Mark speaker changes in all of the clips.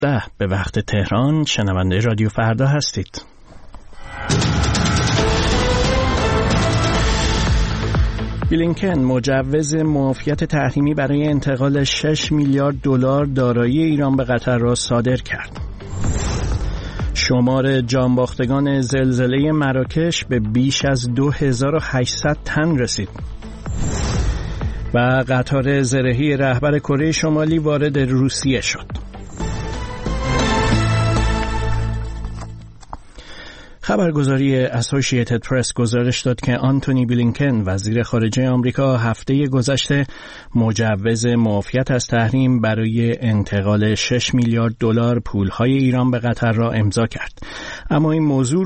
Speaker 1: 10 به وقت تهران. شنونده رادیو فردا هستید. بلینکن مجوز معافیت تحریمی برای انتقال 6 میلیارد دلار دارایی ایران به قطر را صادر کرد. شمار جانباختگان زلزله مراکش به بیش از 2800 تن رسید. و قطار زرهی رهبر کره شمالی وارد روسیه شد. خبرگزاری اسوسییتد پرس گزارش داد که آنتونی بلینکن وزیر خارجه آمریکا هفته گذشته مجوز معافیت از تحریم برای انتقال 6 میلیارد دلار پولهای ایران به قطر را امضا کرد. اما این موضوع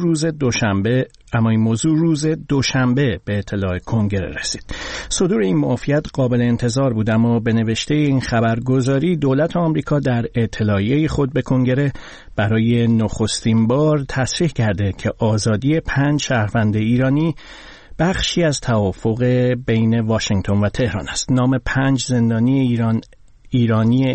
Speaker 1: روز دوشنبه به اطلاع کنگره رسید. صدور این معافیت قابل انتظار بود، اما به نوشته این خبرگزاری دولت آمریکا در اطلاعیه خود به کنگره برای نخستین بار تصریح کرده که آزادی 5 شهروند ایرانی بخشی از توافق بین واشنگتن و تهران است. نام 5 زندانی ایرانی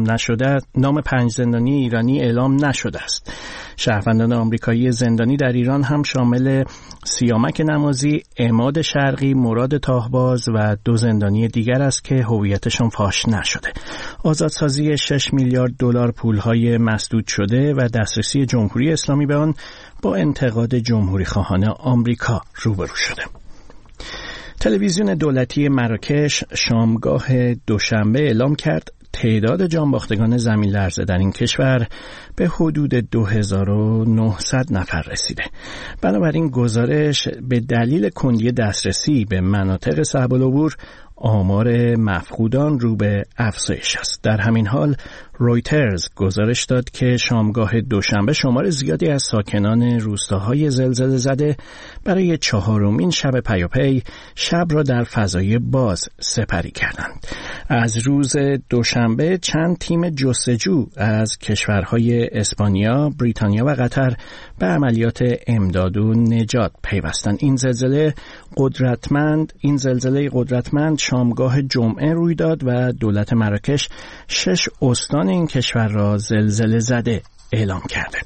Speaker 1: اعلام نشده است. شهروندان آمریکایی زندانی در ایران هم شامل سیامک نمازی، عماد شرقی، مراد تاهباز و 2 زندانی دیگر است که هویتشان فاش نشده. آزادسازی 6 میلیارد دلار پولهای مسدود شده و دسترسی جمهوری اسلامی به آن با انتقاد جمهوری خواهان آمریکا روبرو شده. تلویزیون دولتی مراکش شامگاه دوشنبه اعلام کرد تعداد جانباختگان زمین لرزه در این کشور به حدود 2900 نفر رسیده. بنابراین گزارش به دلیل کندی دسترسی به مناطق صعب العبور آمار مفقودان رو به افزایش است. در همین حال رویترز گزارش داد که شامگاه دوشنبه شمار زیادی از ساکنان روستاهای زلزله زده برای 4مین شب پیاپی شب را در فضای باز سپری کردند. از روز دوشنبه چند تیم جستجو از کشورهای اسپانیا، بریتانیا و قطر به عملیات امداد و نجات پیوستند. این زلزله قدرتمند شامگاه جمعه روی داد و دولت مراکش 6 استان این کشور را زلزله زده اعلام کرده.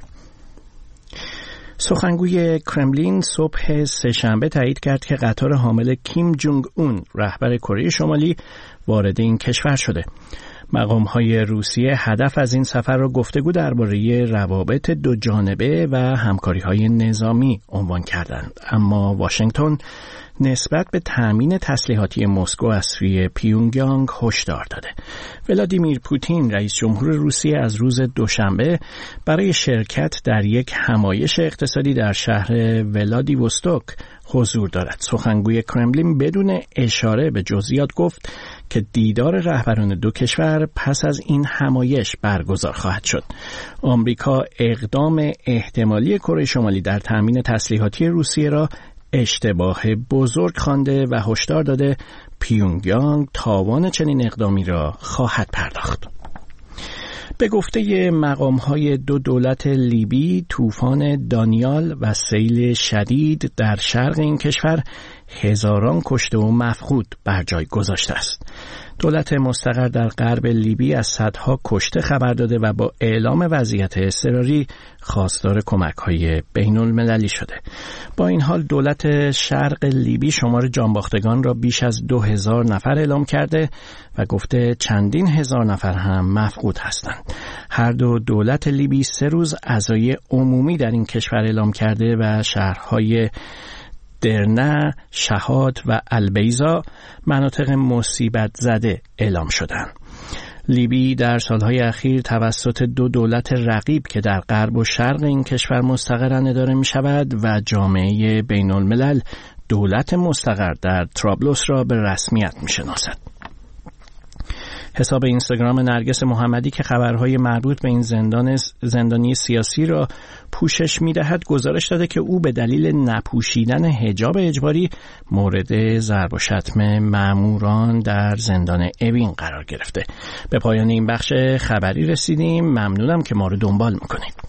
Speaker 1: سخنگوی کرملین صبح سه‌شنبه تایید کرد که قطار حامل کیم جونگ اون رهبر کره شمالی وارد این کشور شده. مقام‌های روسیه هدف از این سفر را گفتگو درباره روابط دو جانبه و همکاری‌های نظامی عنوان کردند، اما واشنگتن نسبت به تأمین تسلیحاتی مسکو از سوی پیونگیانگ هشدار داده. ولادیمیر پوتین رئیس جمهور روسیه از روز دوشنبه برای شرکت در یک همایش اقتصادی در شهر ولادیوستوک حضور دارد. سخنگوی کرملین بدون اشاره به جزئیات گفت که دیدار رهبران دو کشور پس از این همایش برگزار خواهد شد. آمریکا اقدام احتمالی کره شمالی در تأمین تسلیحاتی روسیه را اشتباه بزرگ خوانده و هشدار داده پیونگیانگ تاوان چنین اقدامی را خواهد پرداخت. به گفته مقام‌های دو دولت لیبی، طوفان دانیال و سیل شدید در شرق این کشور هزاران کشته و مفقود بر جای گذاشته است. دولت مستقر در غرب لیبی از صدها کشته خبر داده و با اعلام وضعیت اضطراری خواستار کمک‌های بین‌المللی شده. با این حال دولت شرق لیبی شمار جانباختگان را بیش از 2000 نفر اعلام کرده و گفته چندین هزار نفر هم مفقود هستند. هر دو دولت لیبی 3 روز عزای عمومی در این کشور اعلام کرده و شهرهای درنه، شهاد و البیزا مناطق مصیبت زده اعلام شدند. لیبی در سالهای اخیر توسط دو دولت رقیب که در غرب و شرق این کشور مستقرن اداره می شود و جامعه بین الملل دولت مستقر در طرابلس را به رسمیت می شناسد. حساب اینستاگرام نرگس محمدی که خبرهای مربوط به این زندانی سیاسی را پوشش می‌دهد گزارش داده که او به دلیل نپوشیدن حجاب اجباری مورد ضرب و شتم ماموران در زندان اوین قرار گرفته. به پایان این بخش خبری رسیدیم. ممنونم که ما رو دنبال می‌کنید.